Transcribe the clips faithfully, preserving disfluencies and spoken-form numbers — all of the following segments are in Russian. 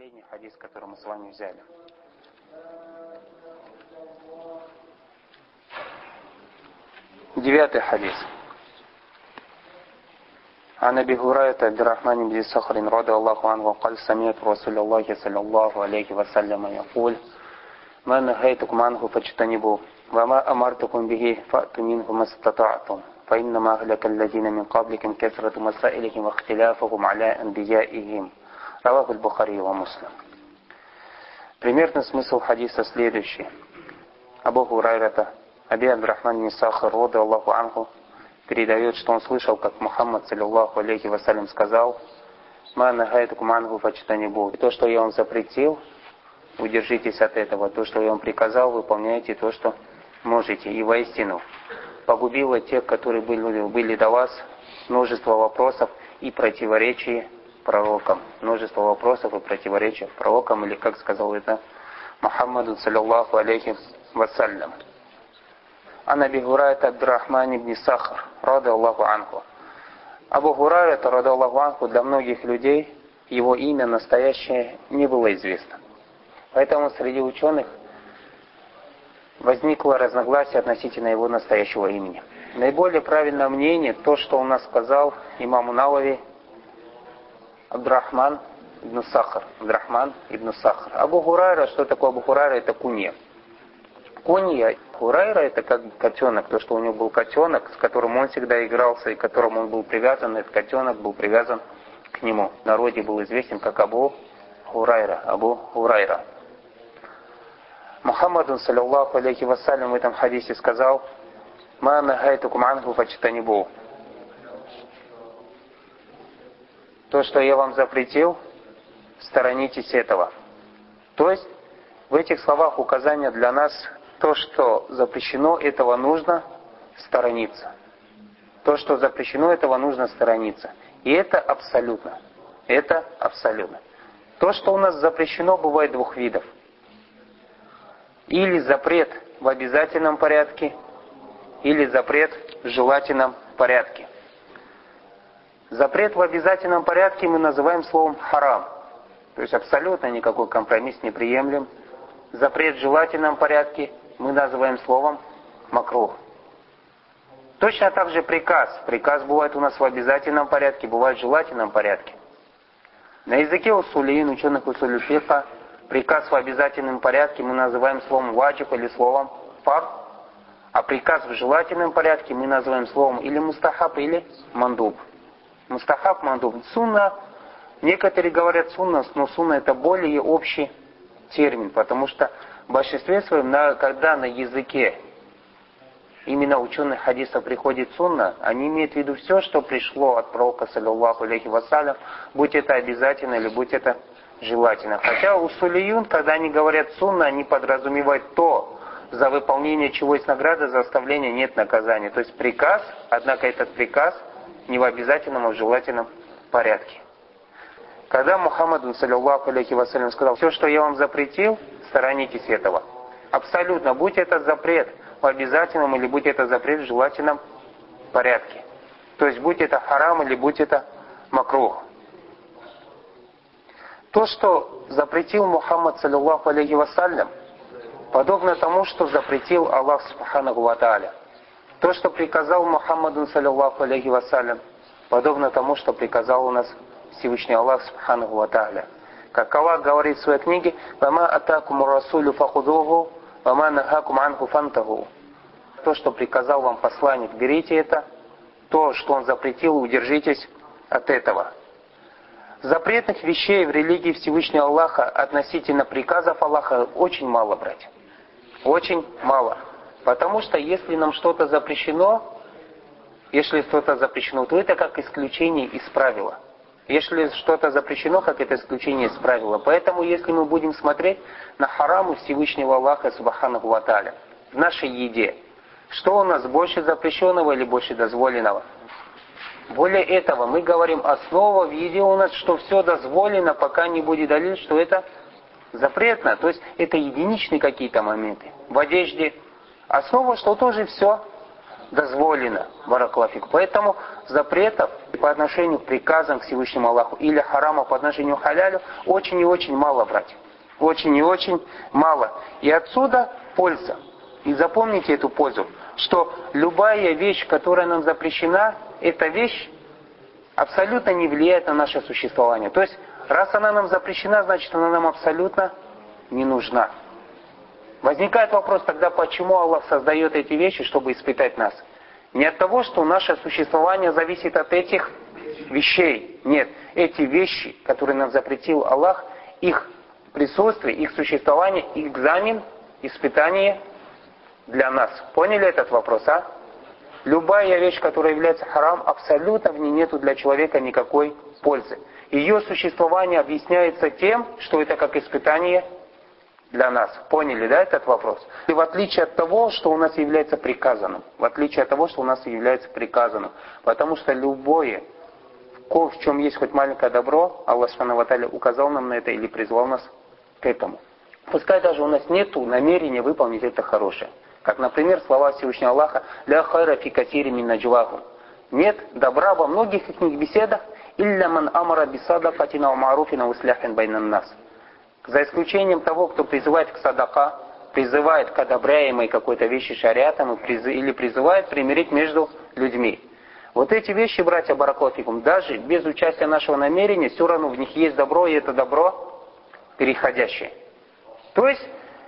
Последний хадис, который мы с вами взяли. Девятый хадис. عن أبي هريرة عبد الرحمن بن صخر رضي الله عنه قال سمعت رسول الله صلى الله عليه وسلم يقول ما نهيتكم عنه فاجتنبوه وما أمرتكم به فأتوا منه ما استطعتم فإنما أهلك الذين من قبلكم كثرة مسائلهم واختلافهم على أنبيائهم رواه البخاري ومسلم. Примерный смысл хадиса следующий. Абу Хурайрата, Аби Абд-Рахман бин Сахр, рода Аллаху анху, передает, что он слышал, как Мухаммад, саллиллаху алейхи вассалям, сказал: «Ма нахайтукум анху фачтанибу». То, что я вам запретил, удержитесь от этого. То, что я вам приказал, выполняйте то, что можете. И воистину погубило тех, которые были, были до вас, множество вопросов и противоречий пророкам. Множество вопросов и противоречий пророкам, или, как сказал это Мухаммаду, саллиллаху алейхи вассалям. Ан Аби Хурайрата Абд-Рахман бин Сахр, рода Аллаху анху. Абу Хурайрата, рода Аллаху анху, для многих людей его имя настоящее не было известно. Поэтому среди ученых возникло разногласие относительно его настоящего имени. Наиболее правильное мнение, то, что у нас сказал имам Навави, Абд-Рахман ибн Сахр. Абд-Рахман ибн Сахр. Абу Хурайра, что такое Абу Хурайра? Это кунья. Кунья Хурайра — это как котенок, то, что у него был котенок, с которым он всегда игрался и к которому он был привязан, этот котенок был привязан к нему. В народе был известен как Абу Хурайра. Абу Хурайра. Мухаммаду, саллиллаху алейхи вассалям, в этом хадисе сказал: «Ма нахайтукум анху фачтанибу». То, что я вам запретил, сторонитесь этого. То есть в этих словах указание для нас: то, что запрещено, этого нужно сторониться. То, что запрещено, этого нужно сторониться. И это абсолютно. Это абсолютно. То, что у нас запрещено, бывает двух видов. Или запрет в обязательном порядке, или запрет в желательном порядке. Запрет в обязательном порядке мы называем словом харам. То есть абсолютно никакой компромисс не приемлем. Запрет в желательном порядке мы называем словом макрух. Точно так же приказ. Приказ бывает у нас в обязательном порядке, бывает в желательном порядке. На языке усулиин, ученых усуль фикха, приказ в обязательном порядке мы называем словом ваджиб или словом фард, а приказ в желательном порядке мы называем словом или мустахаб, или мандуб. Мустахаб, мандуб. Сунна, некоторые говорят сунна, но сунна это более общий термин, потому что в большинстве своем, когда на языке именно ученых хадисов приходит сунна, они имеют в виду все, что пришло от пророка, саллиллаху алейхи вассалям, будь это обязательно или будь это желательно. Хотя усулиюн, когда они говорят сунна, они подразумевают то, за выполнение чего есть награда, за оставление нет наказания. То есть приказ, однако этот приказ не в обязательном, а в желательном порядке. Когда Мухаммаду, саллиллаху алейхи вассалям, сказал: все, что я вам запретил, сторонитесь этого. Абсолютно, будь это запрет в обязательном или будь это запрет в желательном порядке. То есть будь это харам или будь это макрух. То, что запретил Мухаммад, саллиллаху алейхи вассалям, подобно тому, что запретил Аллах субханаху ва тааля. То, что приказал Мухаммаду, саллиллаху алейхи вассалям, подобно тому, что приказал у нас Всевышний Аллах субханаху ва тааля. Как Аллах говорит в своей книге: «Вама атакуму расулю фахудуху, вама нахакум анху фантаху». То, что приказал вам посланник, берите это. То, что он запретил, удержитесь от этого. Запретных вещей в религии Всевышнего Аллаха относительно приказов Аллаха очень мало, братья. Очень мало. Потому что если нам что-то запрещено, если что-то запрещено, то это как исключение из правила. Если что-то запрещено, как это исключение из правила. Поэтому, если мы будем смотреть на хараму Всевышнего Аллаха субханаху ва тааля в нашей еде, что у нас больше запрещенного или больше дозволенного? Более этого, мы говорим, основа в еде у нас, что все дозволено, пока не будет далиль, что это запретно. То есть это единичные какие-то моменты. В одежде основа, что тоже все дозволено. Баракалафик. Поэтому запретов по отношению к приказам к Всевышнему Аллаху или харама по отношению к халялю очень и очень мало, братья. Очень и очень мало. И отсюда польза. И запомните эту пользу, что любая вещь, которая нам запрещена, эта вещь абсолютно не влияет на наше существование. То есть, раз она нам запрещена, значит, она нам абсолютно не нужна. Возникает вопрос тогда, почему Аллах создает эти вещи, чтобы испытать нас? Не от того, что наше существование зависит от этих вещей. Нет, эти вещи, которые нам запретил Аллах, их присутствие, их существование, экзамен, испытание для нас. Поняли этот вопрос, а? Любая вещь, которая является харам, абсолютно в ней нету для человека никакой пользы. Ее существование объясняется тем, что это как испытание для нас. Поняли, да, этот вопрос? И в отличие от того, что у нас является приказанным. В отличие от того, что у нас является приказанным. Потому что любое, в чем есть хоть маленькое добро, Аллах Субхану ва Тааля указал нам на это или призвал нас к этому. Пускай даже у нас нет намерения выполнить это хорошее. Как, например, слова Всевышнего Аллаха «Ля хайра фи катири мин наджвахум». Нет добра во многих их беседах «Илля ман амара бисадакатина ва ма'руфина ва исляхин байнан нас». За исключением того, кто призывает к садака, призывает к одобряемой какой-то вещи шариатом или призывает примирить между людьми. Вот эти вещи, братья баракалафикум, даже без участия нашего намерения, все равно в них есть добро, и это добро переходящее. То есть,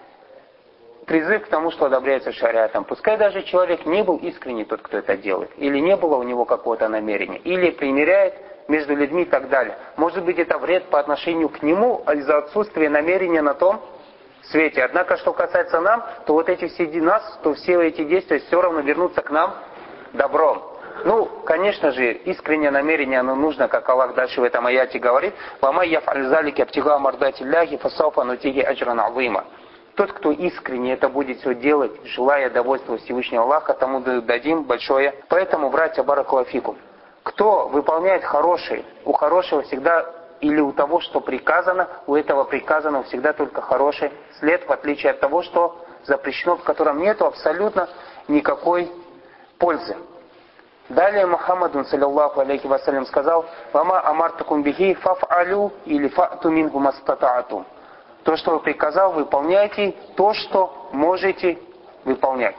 призыв к тому, что одобряется шариатом. Пускай даже человек не был искренний, тот, кто это делает, или не было у него какого-то намерения, или примиряет между людьми и так далее. Может быть, это вред по отношению к нему из-за отсутствия намерения на том свете. Однако, что касается нам, то вот эти все нас, то все эти действия все равно вернутся к нам добром. Ну, конечно же, искреннее намерение, оно нужно, как Аллах дальше в этом аяте говорит, «Вама яф'аль залики абтига мардатилляхи фасауфа нутиги аджран азима». Тот, кто искренне это будет все делать, желая довольства Всевышнего Аллаха, тому дадим большое. Поэтому, братья баракалафикум, кто выполняет хорошее, у хорошего всегда, или у того, что приказано, у этого приказанного всегда только хороший след, в отличие от того, что запрещено, в котором нет абсолютно никакой пользы. Далее Мухаммаду, саллиллаху алейхи вассалям, сказал: «Вама амартакум бихи фаф'алю или фa'ту минху мастата'атум». То, что вы приказал, выполняйте то, что можете выполнять.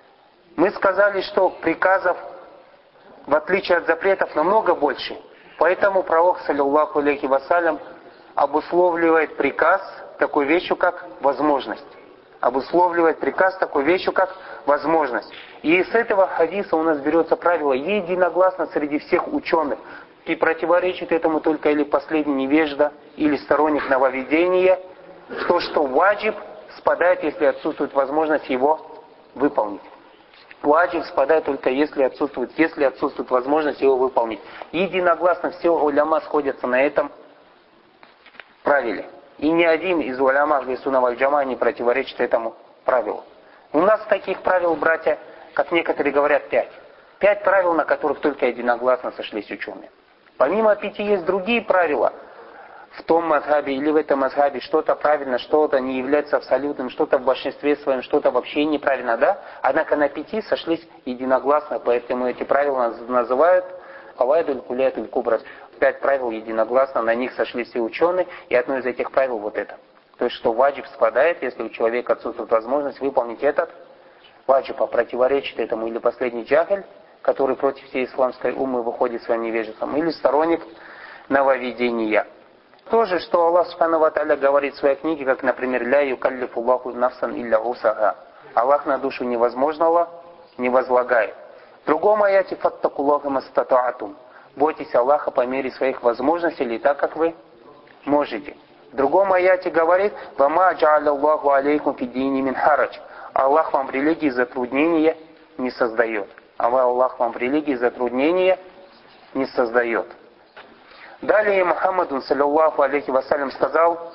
Мы сказали, что приказов, в отличие от запретов, намного больше. Поэтому пророк, саллиллаху алейхи вассалям, обусловливает приказ такой вещью, как возможность. Обусловливает приказ такой вещью, как возможность. И с этого хадиса у нас берется правило единогласно среди всех ученых. И противоречит этому только или последний невежда, или сторонник нововведения, то, что ваджиб спадает, если отсутствует возможность его выполнить. Ваджиб спадает только если отсутствует, если отсутствует возможность его выполнить. Единогласно все уляма сходятся на этом правиле. И ни один из уляма ахли сунна валь джамаа не противоречит этому правилу. У нас таких правил, братья, как некоторые говорят, пять. Пять правил, на которых только единогласно сошлись ученые. Помимо пяти есть другие правила. В том мазхабе или в этом мазхабе что-то правильно, что-то не является абсолютным, что-то в большинстве своем, что-то вообще неправильно, да? Однако на пяти сошлись единогласно, поэтому эти правила называют кавайдуль кулятуль кубрас. Пять правил единогласно, на них сошли все ученые, и одно из этих правил вот это. То есть, что ваджиб спадает, если у человека отсутствует возможность выполнить этот ваджиб, а противоречит этому или последний джахиль, который против всей исламской уммы выходит своим невежеством, или сторонник нововведения. То же, что Аллах Субхану ва Тааля говорит в своей книге, как, например, «Ля юкаллифу Аллаху нафсан илля усаха». Аллах на душу невозможного не возлагает. В другом аяте «Фаттакуллаха мастата'атум». Бойтесь Аллаха по мере своих возможностей или так, как вы можете. В другом аяте говорит «Вама джа'аля Аллаху алейкум фиддини мин харадж». Аллах вам в религии затруднения не создает. Аллах вам в религии затруднения не создает. Далее Мухаммаду, саллиллаху алейхи вассалям, сказал: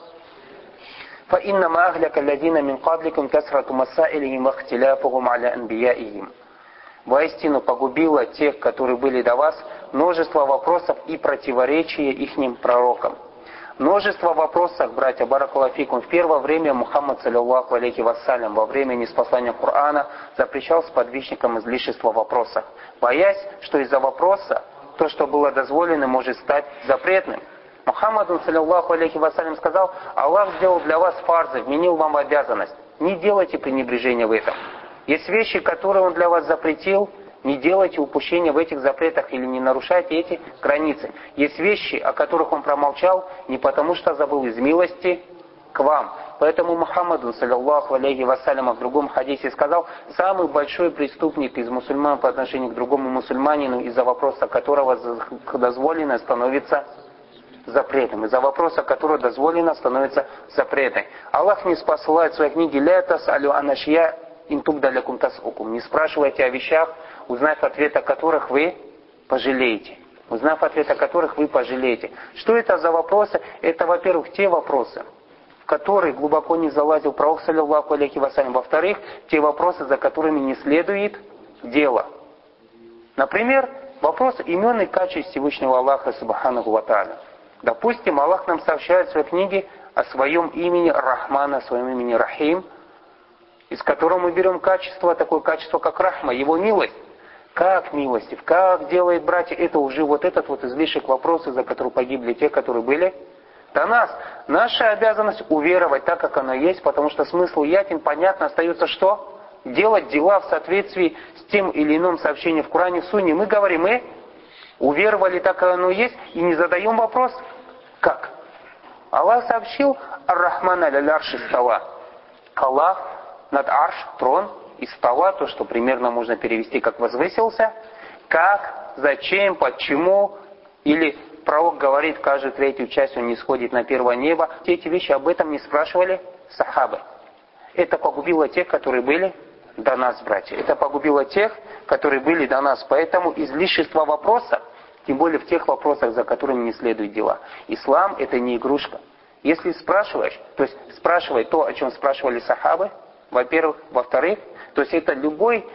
«Фаиннама ахляка ладина мин кабликум касрату масаилихим вахтиляфухум аля анбияихим». Воистину погубило тех, которые были до вас, множество вопросов и противоречия ихним пророкам. Множество вопросов, братья, баракаллаху фикум. В первое время Мухаммад, саллиллаху алейхи вассалям, во время ниспослания Корана запрещал сподвижникам излишества вопросов, боясь, что из-за вопроса то, что было дозволено, может стать запретным. Мухаммад, саллиллаху алейхи вассалям, сказал: Аллах сделал для вас фарзы, вменил вам обязанность. Не делайте пренебрежения в этом. Есть вещи, которые Он для вас запретил, не делайте упущения в этих запретах или не нарушайте эти границы. Есть вещи, о которых Он промолчал, не потому что забыл, из милости к вам. Поэтому Мухаммаду, саллиллаху алейхи вассалям, в другом хадисе сказал: самый большой преступник из мусульман по отношению к другому мусульманину, из-за вопроса которого дозволено, становится запретным. Из-за вопроса, которого дозволено, становится запретным. Аллах не спасает в своей книге: «Ля тас'алю ан ашья ин тубда лякум тас'укум». Не спрашивайте о вещах, узнав ответ о которых вы пожалеете. Узнав ответ о которых вы пожалеете. Что это за вопросы? Это, во-первых, те вопросы, в которые глубоко не залазил пророк, саллиллаху алейхи вассалям. Во-вторых, те вопросы, за которыми не следует дело. Например, вопрос имен и качеств Всевышнего Аллаха, субханаху ва тааля. Допустим, Аллах нам сообщает в своей книге о своем имени Рахман, о своем имени Рахим, из которого мы берем качество, такое качество, как Рахма, Его милость. Как милостив, как делает братья, это уже вот этот вот излишек вопроса, за который погибли те, которые были до нас. Наша обязанность уверовать так, как оно есть, потому что смысл ясен, понятно, остается что? Делать дела в соответствии с тем или иным сообщением в Коране, в Сунне. Мы говорим, мы уверовали так, как оно есть, и не задаем вопрос, как? Аллах сообщил: Ар-Рахман аль арши става. Аллах над арш, трон, и става, то, что примерно можно перевести как возвысился. Как, зачем, почему, или пророк говорит, каждую третью часть он не сходит на первое небо. Все эти вещи, об этом не спрашивали сахабы. Это погубило тех, которые были до нас, братья. Это погубило тех, которые были до нас. Поэтому излишество вопросов, тем более в тех вопросах, за которыми не следуют дела. Ислам — это не игрушка. Если спрашиваешь, то есть спрашивай то, о чем спрашивали сахабы, во-первых. Во-вторых, то есть это любой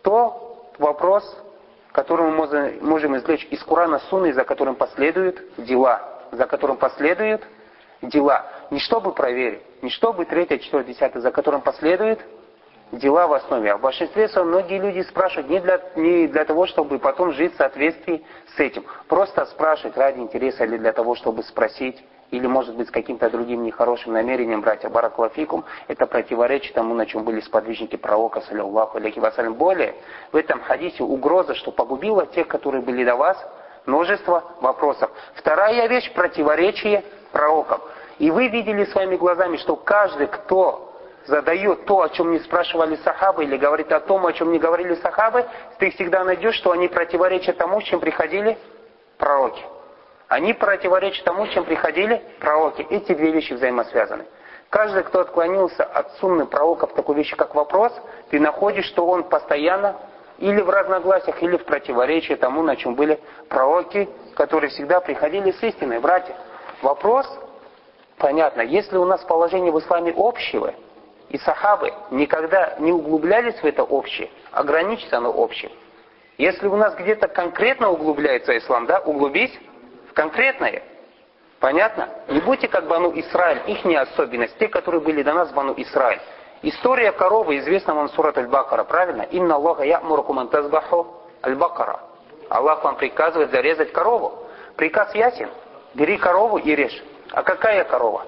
то вопрос, который мы можем, можем извлечь из Корана, Сунны, за которым последуют дела. За которым последуют дела. Не чтобы проверить, не чтобы третье, четвертое, десятое, за которым последуют дела в основе. А в большинстве своем многие люди спрашивают не для, не для того, чтобы потом жить в соответствии с этим. Просто спрашивать ради интереса или для того, чтобы спросить, или может быть с каким-то другим нехорошим намерением, братья, баракаллаху фикум, это противоречит тому, на чем были сподвижники пророка, саллиллаху алейхи вассалям. Более, в этом хадисе угроза, что погубила тех, которые были до вас, множество вопросов. Вторая вещь — противоречие пророкам. И вы видели своими глазами, что каждый, кто задает то, о чем не спрашивали сахабы, или говорит о том, о чем не говорили сахабы, ты всегда найдешь, что они противоречат тому, с чем приходили пророки. Они противоречат тому, чем приходили пророки. Эти две вещи взаимосвязаны. Каждый, кто отклонился от сунны пророков, такой вещи, как вопрос, ты находишь, что он постоянно или в разногласиях, или в противоречии тому, на чем были пророки, которые всегда приходили с истиной. Братья, вопрос, понятно, если у нас положение в исламе общего, и сахабы никогда не углублялись в это общее, ограничится оно общим. Если у нас где-то конкретно углубляется ислам, да, углубись в конкретное. Понятно? Не будьте как Бану Исраиль, их не особенность, те, которые были до нас, Бану Исраиль. История коровы известна вам, сурат Аль-Бакара, правильно? «Инна Аллаха я'мурукум ан тазбаху Аль-Бакара». Аллах вам приказывает зарезать корову. Приказ ясен. Бери корову и режь. А какая корова?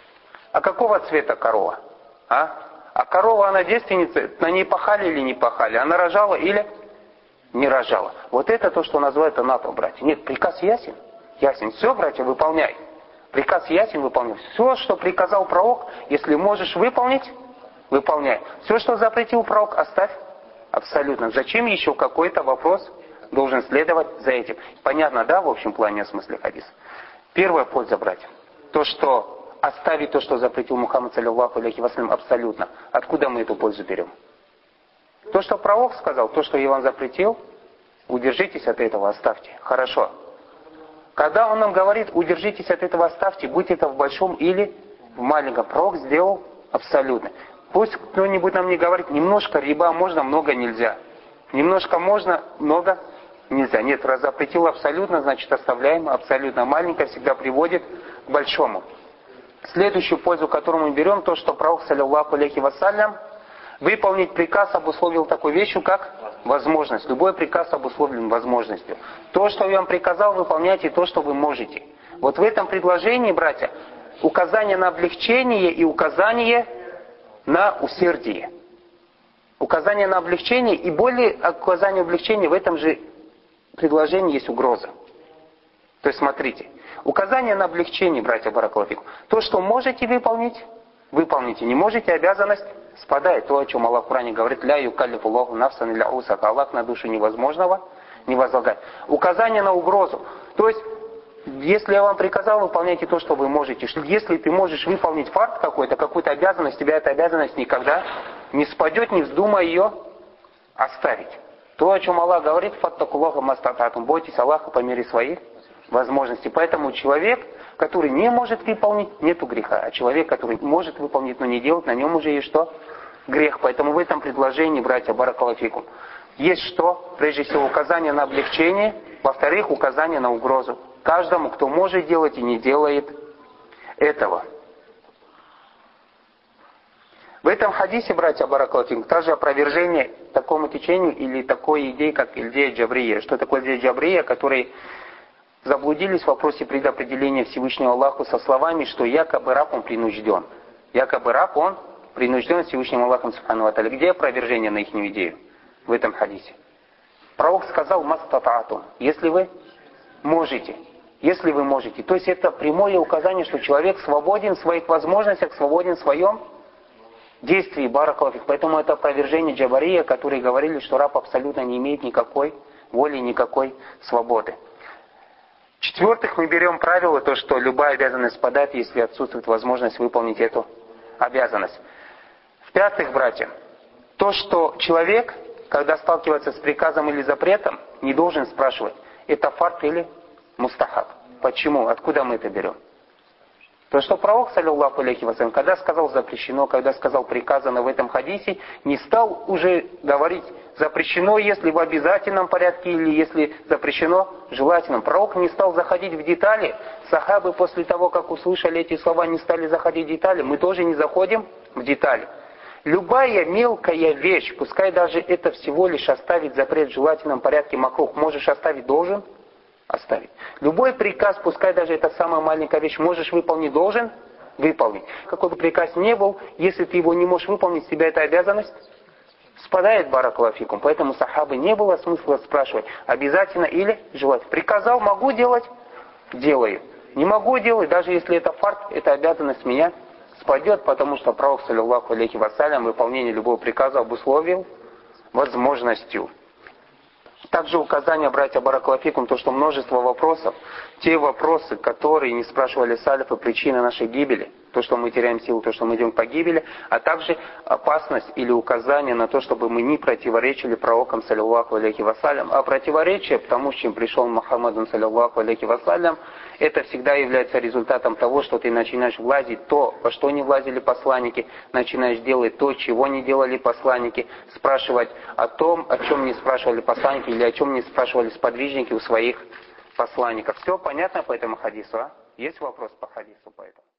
А какого цвета корова? А? А корова, она девственница, на ней пахали или не пахали? Она рожала или не рожала? Вот это то, что называют анату, братья. Нет, приказ ясен. Ясен. Все, братья, выполняй. Приказ ясен, выполняй. Все, что приказал пророк, если можешь выполнить, выполняй. Все, что запретил пророк, оставь. Абсолютно. Зачем еще какой-то вопрос должен следовать за этим? Понятно, да, в общем плане, о смысле хадиса? Первая польза, братья. То, что оставить то, что запретил Мухаммад, саллиллаху алейхи вассалям, абсолютно. Откуда мы эту пользу берем? То, что пророк сказал, то, что я вам запретил, удержитесь от этого, оставьте. Хорошо. Когда он нам говорит, удержитесь от этого, оставьте, будь это в большом или в маленьком, пророк сделал абсолютно. Пусть кто-нибудь нам не говорит, немножко риба можно, много нельзя. Немножко можно, много Нельзя. Нет, раз запретил абсолютно, значит оставляем. Абсолютно маленькое всегда приводит к большому. Следующую пользу, которую мы берем, то, что пророк, саллиллаху алейхи вассалям, выполнить приказ обусловил такой вещью, как возможность. Любой приказ обусловлен возможностью. То, что я вам приказал, выполняйте то, что вы можете. Вот в этом предложении, братья, указание на облегчение и указание на усердие. Указание на облегчение и более указание облегчения в этом же предложении есть угроза. То есть смотрите, указание на облегчение, братья баракаллаху фикум. То, что можете выполнить, выполните. Не можете, обязанность спадает. То, о чем Аллах в Коране говорит, ля юкаллифу Аллаху нафсан илля усаха. Аллах на душу невозможного не возлагает. Указание на угрозу. То есть, если я вам приказал, выполняйте то, что вы можете. Если ты можешь выполнить факт какой-то, какую-то обязанность, тебя эта обязанность никогда не спадет, не вздумай ее оставить. То, о чем Аллах говорит, фаттакуллаха мастататум. Бойтесь Аллаха по мере своих возможностей. Поэтому человек, который не может выполнить, нету греха. А человек, который может выполнить, но не делать, на нем уже есть что? Грех. Поэтому в этом предложении, братья баракаллаху фикум, есть что? Прежде всего, указание на облегчение. Во-вторых, указание на угрозу. Каждому, кто может делать и не делает этого. В этом хадисе, братья баракаллаху фикум, также опровержение такому течению или такой идее, как идея Джабрия. Что такое идея Джабрия, которые заблудились в вопросе предопределения Всевышнего Аллаху со словами, что якобы раб он принужден. Якобы раб он принужден Всевышним Аллахом субхану ва тааля. Где опровержение на их идею? В этом хадисе. Пророк сказал мастатаатум, если вы можете. Если вы можете. То есть это прямое указание, что человек свободен в своих возможностях, свободен в своем действии, баракаллаху фик. Поэтому это опровержение Джабария, которые говорили, что раб абсолютно не имеет никакой воли, никакой свободы. В-четвертых, мы берем правило, то, что любая обязанность спадает, если отсутствует возможность выполнить эту обязанность. В-пятых, братья, то, что человек, когда сталкивается с приказом или запретом, не должен спрашивать, это фард или мустахаб. Почему? Откуда мы это берем? То, что пророк, саллиллаху алейхи вассалям, когда сказал запрещено, когда сказал приказано в этом хадисе, не стал уже говорить запрещено, если в обязательном порядке, или если запрещено желательном. Пророк не стал заходить в детали. Сахабы после того, как услышали эти слова, не стали заходить в детали. Мы тоже не заходим в детали. Любая мелкая вещь, пускай даже это всего лишь оставить запрет в желательном порядке макрух, можешь оставить, должен оставить. Любой приказ, пускай даже это самая маленькая вещь, можешь выполнить, должен выполнить. Какой бы приказ ни был, если ты его не можешь выполнить, с тебя эта обязанность спадает, баракаллаху фикум. Поэтому сахабы не было смысла спрашивать, обязательно или желательно. Приказал, могу делать, делаю. Не могу делать, даже если это фард, эта обязанность меня спадет, потому что пророк, саллиллаху алейхи вассалям, выполнение любого приказа обусловил возможностью. Также указание, братья баракаллаху фикум, то, что множество вопросов, те вопросы, которые не спрашивали салифы, причины нашей гибели, то, что мы теряем силу, то, что мы идем к погибели, а также опасность или указание на то, чтобы мы не противоречили пророкам, саллиллаху алейхи вассалям. А противоречие тому, с чем пришел Мухаммад, саллиллаху алейхи вассалям, это всегда является результатом того, что ты начинаешь влазить то, во что не влазили посланники, начинаешь делать то, чего не делали посланники, спрашивать о том, о чем не спрашивали посланники или о чем не спрашивали сподвижники у своих посланников. Все понятно по этому хадису, а? Есть вопрос по хадису по этому?